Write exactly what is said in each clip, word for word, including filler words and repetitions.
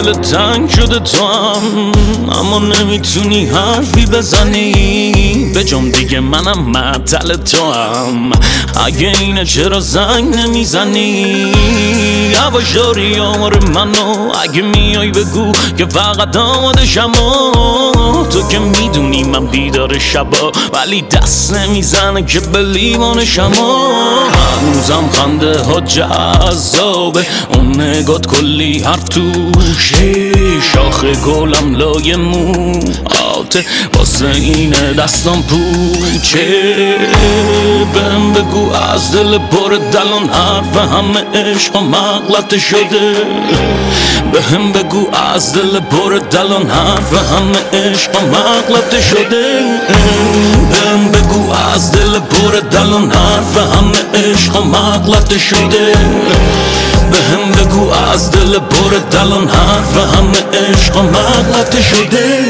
دل تنگ شده تو هم، اما نمیتونی حرفی بزنی به جام دیگه منم معطل تو هم. اگه اینه چرا زنگ نمیزنی؟ یواشاری آمار منو اگه میای بگو که فقط آمادشم. تو که میدونی من بیدار شبا ولی دست نمیزنه که به لیوانشم. هنوزم خنده ها جذابه، اون نگات کلی حرف توشه، شاخ گلم لای موهاته واسه اینه دستم پوچه. بهم بگو از دل پر دلان حرف همه عشق مغلطه شده. بهم بگو از دل پر دلان حرف همه عشق مغلطه شده. بهم بگو از دل پر دلان حرف همه عشق مغلطه شده. بهم بگو از دل پر دلان حرف همه عشق مغلطه شده.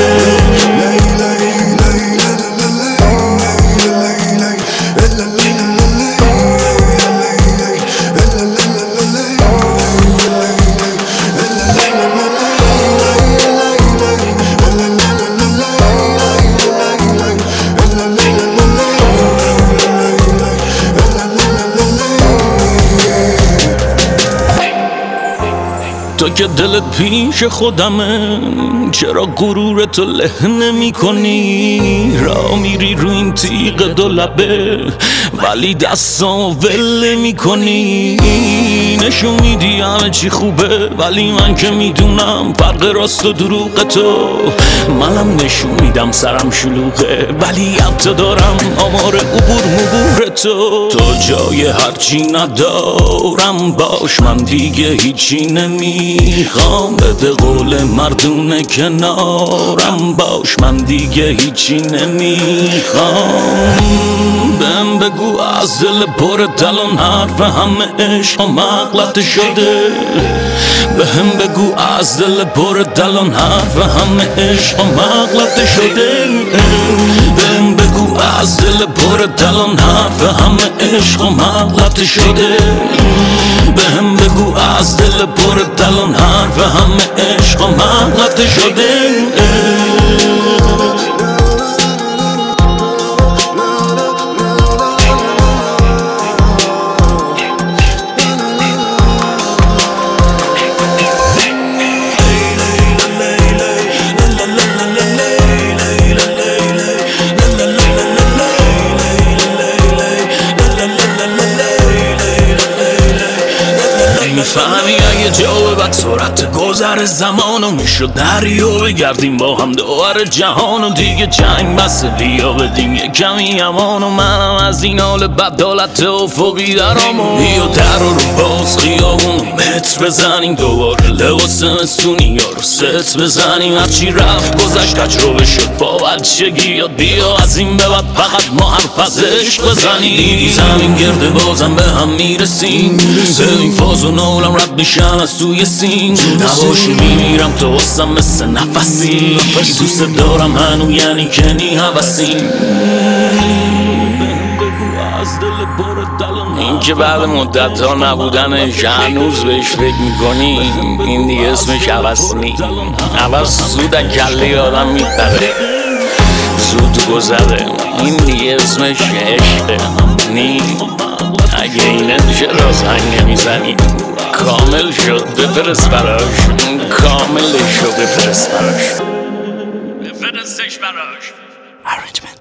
تو که دلت پیش خودمه، چرا غرور تو له نمی کنی؟ را میری رو این تیغ دو لبه ولی دستامو ول نمی کنی. نشون میدی همه چی خوبه ولی من که میدونم فرق راست و دروغ تو. منم نشون میدم سرم شلوغه ولی حتی دارم آمار عبور مبور تو. تو جای هرچی ندارم باش، من دیگه هیچی نمیخوام. به قول مردونه کنارم باش، من دیگه هیچی نمیخوام. بهم بگو از دل پر دلان حرف همه عشق مغلطه شده. بهم بگو از دل پر دلان حرف همه عشق مغلطه شده. بهم بگو از دل پر دلان حرف همه عشق مغلطه شده. بهم بگو از دل پر دلان حرف همه عشق مغلطه شده. میفهمی اگه جا بعد سرعت گذر زمانو میشد دریا بگردیم با هم دوباره جهانو. دیگه جنگ بس بیا بدیم یه کمی امانو. منم از این حال بدالت افقی درامو. بیا در رو باز خیابونو متر بزنیم دوباره لباس مستونی یا رو ست بزنیم. هرچی رفت گذشت تجربه شد با بچگی یاد. بیا از این به بعد فقط ما حرف از عشق بزنیم. دیدی زمین گرده بازم به هم میرسیم. این فاز و نولم رد میشن از توی سین. نباشی میمیرم تو واسم مثل نفسی. دوست دارم هنو یعنی کنی حوثیم. این که بعد مدت ها نبودنش هنوز بهش فکر میکنی، این دیگه اسمش حوث نی. حوث زود از کله آدم میپره، زود گذره. این دیگه اسمش عشقه نی. اگه اینه چرا زنگ نمیزنی؟ کامل شد بفرست براش، کاملش شد بفرست براش، بفرستش براش.